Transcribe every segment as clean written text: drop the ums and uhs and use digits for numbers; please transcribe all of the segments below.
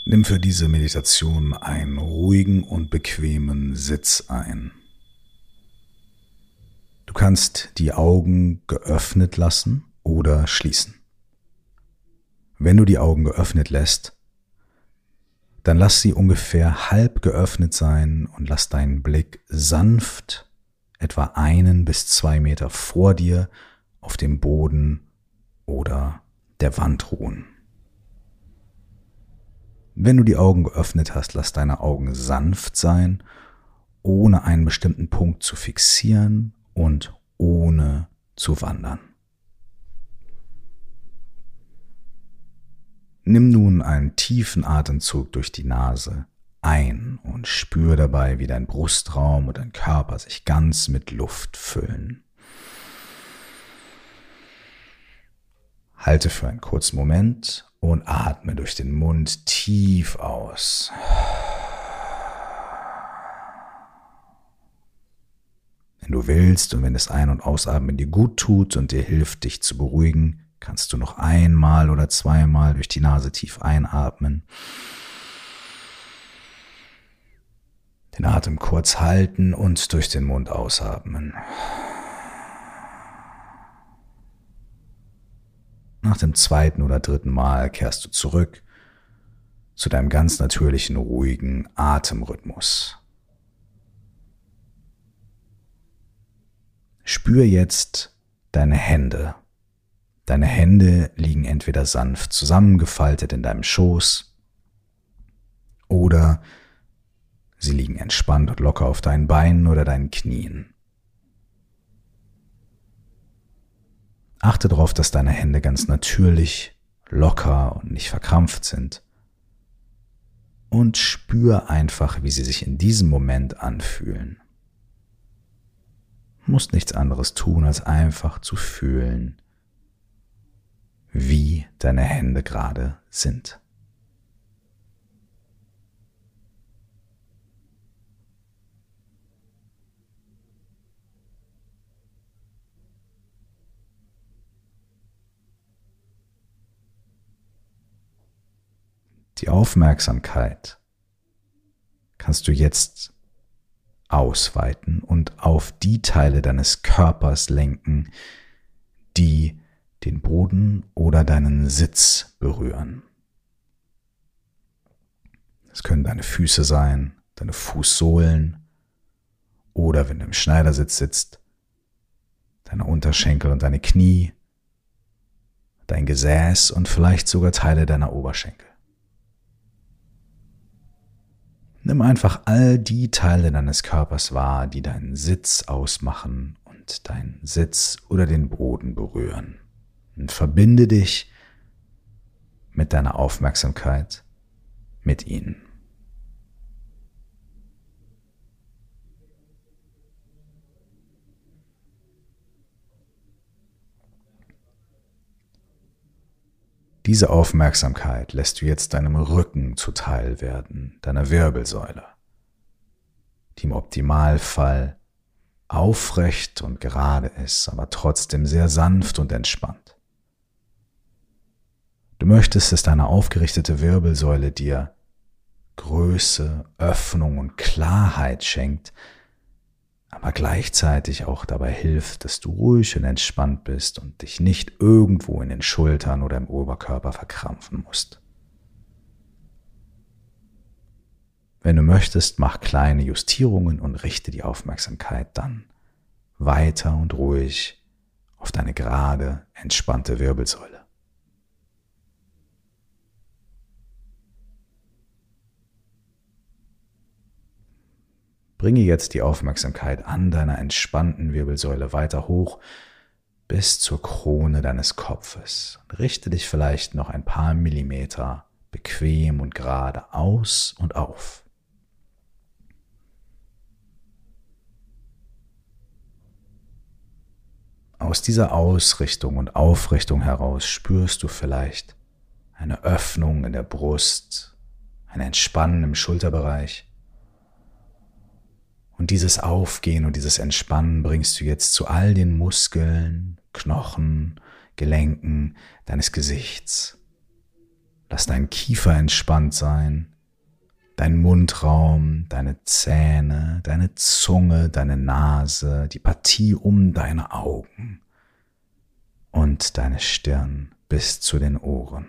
Nimm für diese Meditation einen ruhigen und bequemen Sitz ein. Du kannst die Augen geöffnet lassen oder schließen. Wenn du die Augen geöffnet lässt, dann lass sie ungefähr halb geöffnet sein und lass deinen Blick sanft etwa 1 bis 2 Meter vor dir auf dem Boden oder der Wand ruhen. Wenn du die Augen geöffnet hast, lass deine Augen sanft sein, ohne einen bestimmten Punkt zu fixieren und ohne zu wandern. Nimm nun einen tiefen Atemzug durch die Nase ein und spür dabei, wie dein Brustraum und dein Körper sich ganz mit Luft füllen. Halte für einen kurzen Moment und atme durch den Mund tief aus. Wenn du willst und wenn das Ein- und Ausatmen dir gut tut und dir hilft, dich zu beruhigen, kannst du noch einmal oder zweimal durch die Nase tief einatmen. Den Atem kurz halten und durch den Mund ausatmen. Nach dem 2. oder 3. Mal kehrst du zurück zu deinem ganz natürlichen, ruhigen Atemrhythmus. Spür jetzt deine Hände. Deine Hände liegen entweder sanft zusammengefaltet in deinem Schoß oder sie liegen entspannt und locker auf deinen Beinen oder deinen Knien. Achte darauf, dass deine Hände ganz natürlich, locker und nicht verkrampft sind. Und spür einfach, wie sie sich in diesem Moment anfühlen. Du musst nichts anderes tun, als einfach zu fühlen, wie deine Hände gerade sind. Die Aufmerksamkeit kannst du jetzt ausweiten und auf die Teile deines Körpers lenken, die den Boden oder deinen Sitz berühren. Es können deine Füße sein, deine Fußsohlen oder, wenn du im Schneidersitz sitzt, deine Unterschenkel und deine Knie, dein Gesäß und vielleicht sogar Teile deiner Oberschenkel. Nimm einfach all die Teile deines Körpers wahr, die deinen Sitz ausmachen und deinen Sitz oder den Boden berühren. Und verbinde dich mit deiner Aufmerksamkeit mit ihnen. Diese Aufmerksamkeit lässt du jetzt deinem Rücken zuteil werden, deiner Wirbelsäule, die im Optimalfall aufrecht und gerade ist, aber trotzdem sehr sanft und entspannt. Du möchtest, dass deine aufgerichtete Wirbelsäule dir Größe, Öffnung und Klarheit schenkt, aber gleichzeitig auch dabei hilft, dass du ruhig und entspannt bist und dich nicht irgendwo in den Schultern oder im Oberkörper verkrampfen musst. Wenn du möchtest, mach kleine Justierungen und richte die Aufmerksamkeit dann weiter und ruhig auf deine gerade, entspannte Wirbelsäule. Bringe jetzt die Aufmerksamkeit an deiner entspannten Wirbelsäule weiter hoch bis zur Krone deines Kopfes. Richte dich vielleicht noch ein paar Millimeter bequem und gerade aus und auf. Aus dieser Ausrichtung und Aufrichtung heraus spürst du vielleicht eine Öffnung in der Brust, ein Entspannen im Schulterbereich. Und dieses Aufgehen und dieses Entspannen bringst du jetzt zu all den Muskeln, Knochen, Gelenken deines Gesichts. Lass deinen Kiefer entspannt sein, dein Mundraum, deine Zähne, deine Zunge, deine Nase, die Partie um deine Augen und deine Stirn bis zu den Ohren.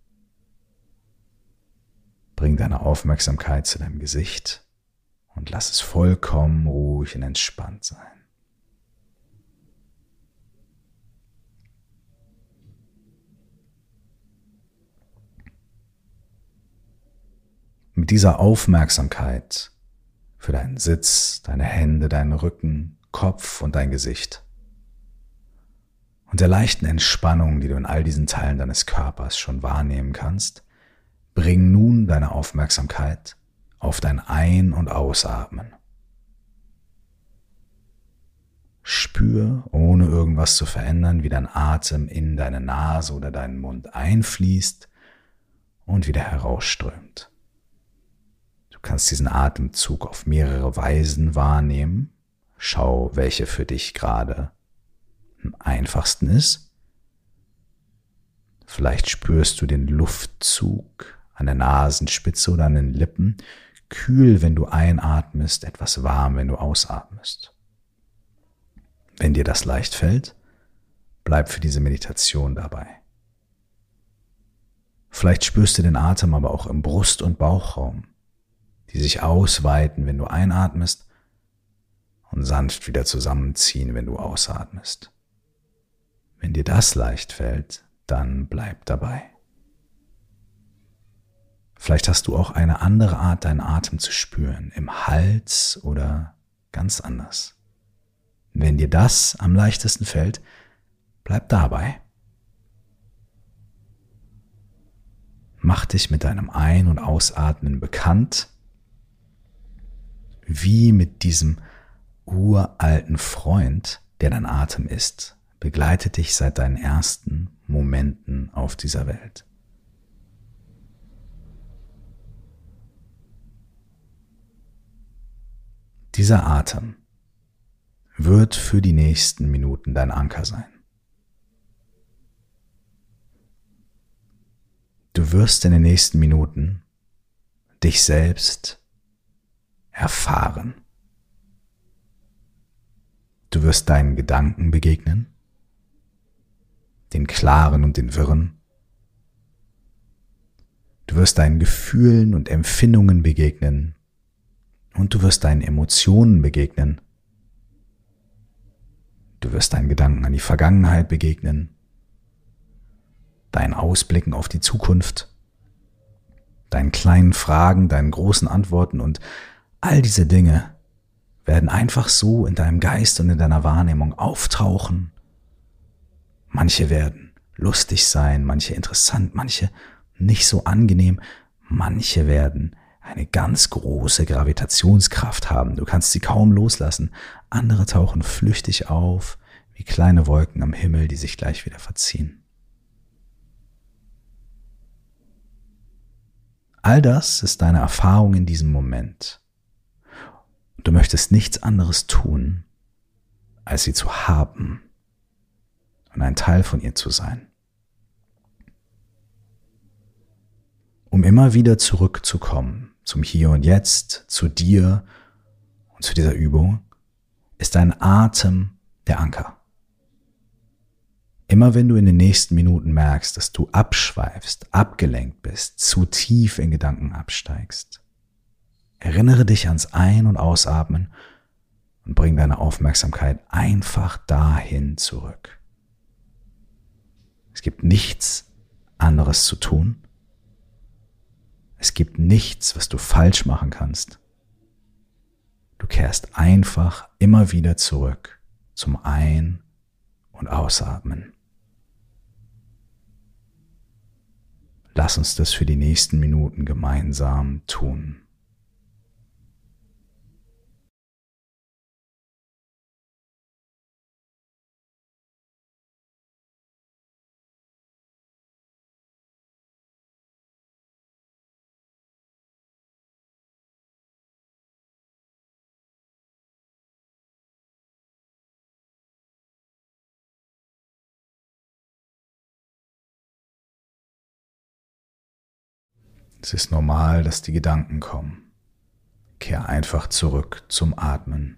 Bring deine Aufmerksamkeit zu deinem Gesicht und lass es vollkommen ruhig und entspannt sein. Mit dieser Aufmerksamkeit für deinen Sitz, deine Hände, deinen Rücken, Kopf und dein Gesicht und der leichten Entspannung, die du in all diesen Teilen deines Körpers schon wahrnehmen kannst, bring nun deine Aufmerksamkeit auf dein Ein- und Ausatmen. Spür, ohne irgendwas zu verändern, wie dein Atem in deine Nase oder deinen Mund einfließt und wieder herausströmt. Du kannst diesen Atemzug auf mehrere Weisen wahrnehmen. Schau, welche für dich gerade am einfachsten ist. Vielleicht spürst du den Luftzug an der Nasenspitze oder an den Lippen, kühl, wenn du einatmest, etwas warm, wenn du ausatmest. Wenn dir das leicht fällt, bleib für diese Meditation dabei. Vielleicht spürst du den Atem aber auch im Brust- und Bauchraum, die sich ausweiten, wenn du einatmest und sanft wieder zusammenziehen, wenn du ausatmest. Wenn dir das leicht fällt, dann bleib dabei. Vielleicht hast du auch eine andere Art, deinen Atem zu spüren, im Hals oder ganz anders. Wenn dir das am leichtesten fällt, bleib dabei. Mach dich mit deinem Ein- und Ausatmen bekannt, wie mit diesem uralten Freund, der dein Atem ist, begleitet dich seit deinen ersten Momenten auf dieser Welt. Dieser Atem wird für die nächsten Minuten dein Anker sein. Du wirst in den nächsten Minuten dich selbst erfahren. Du wirst deinen Gedanken begegnen, den klaren und den wirren. Du wirst deinen Gefühlen und Empfindungen begegnen und du wirst deinen Emotionen begegnen. Du wirst deinen Gedanken an die Vergangenheit begegnen, deinen Ausblicken auf die Zukunft, deinen kleinen Fragen, deinen großen Antworten und all diese Dinge werden einfach so in deinem Geist und in deiner Wahrnehmung auftauchen. Manche werden lustig sein, manche interessant, manche nicht so angenehm, manche werden eine ganz große Gravitationskraft haben. Du kannst sie kaum loslassen. Andere tauchen flüchtig auf, wie kleine Wolken am Himmel, die sich gleich wieder verziehen. All das ist deine Erfahrung in diesem Moment. Du möchtest nichts anderes tun, als sie zu haben und ein Teil von ihr zu sein. Um immer wieder zurückzukommen zum Hier und Jetzt, zu dir und zu dieser Übung, ist dein Atem der Anker. Immer wenn du in den nächsten Minuten merkst, dass du abschweifst, abgelenkt bist, zu tief in Gedanken absteigst, erinnere dich ans Ein- und Ausatmen und bring deine Aufmerksamkeit einfach dahin zurück. Es gibt nichts anderes zu tun. Es gibt nichts, was du falsch machen kannst. Du kehrst einfach immer wieder zurück zum Ein- und Ausatmen. Lass uns das für die nächsten Minuten gemeinsam tun. Es ist normal, dass die Gedanken kommen. Kehr einfach zurück zum Atmen.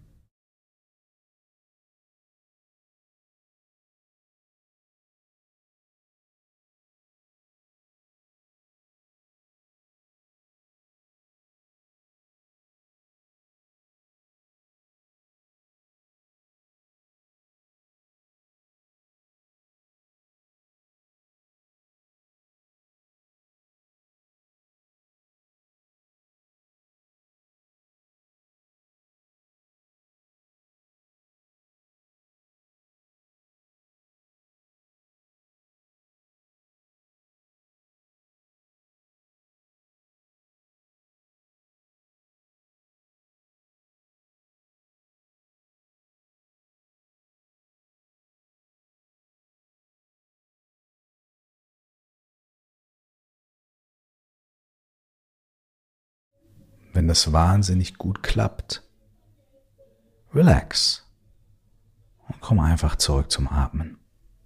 Wenn das wahnsinnig gut klappt, relax und komm einfach zurück zum Atmen.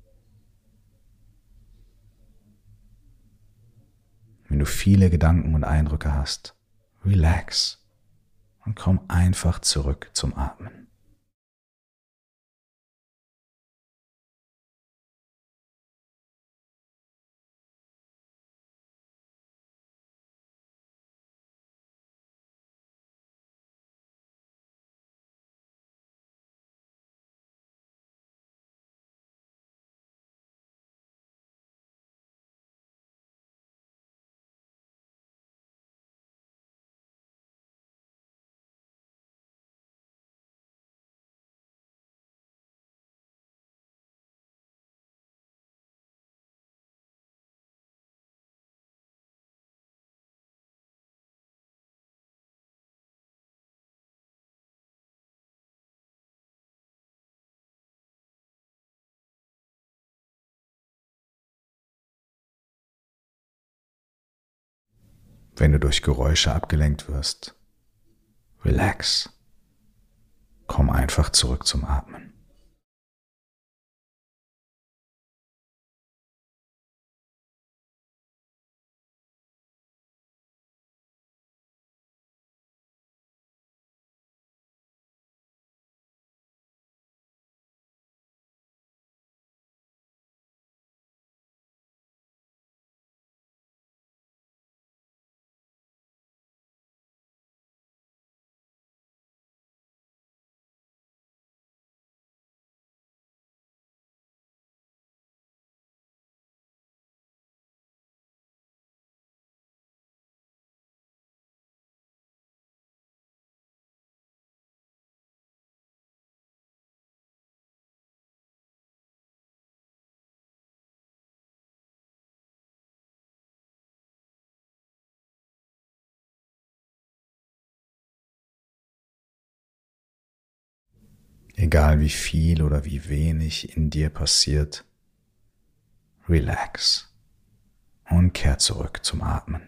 Wenn du viele Gedanken und Eindrücke hast, relax und komm einfach zurück zum Atmen. Wenn du durch Geräusche abgelenkt wirst, relax. Komm einfach zurück zum Atmen. Egal wie viel oder wie wenig in dir passiert, relax und kehr zurück zum Atmen.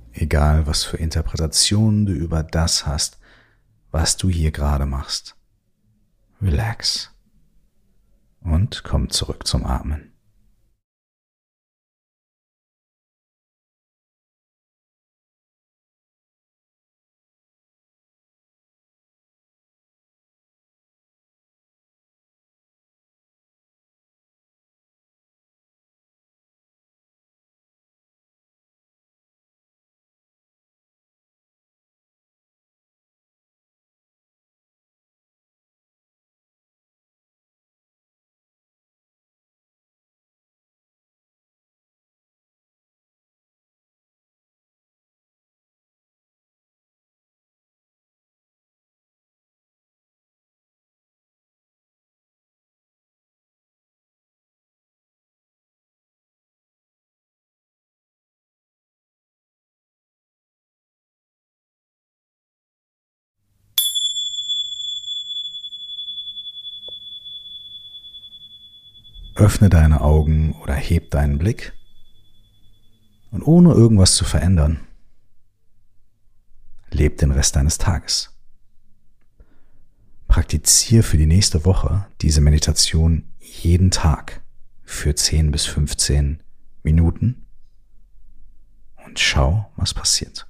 egal was für Interpretationen du über das hast, was du hier gerade machst. Relax und komm zurück zum Atmen. Öffne deine Augen oder heb deinen Blick und ohne irgendwas zu verändern, leb den Rest deines Tages. Praktiziere für die nächste Woche diese Meditation jeden Tag für 10 bis 15 Minuten und schau, was passiert.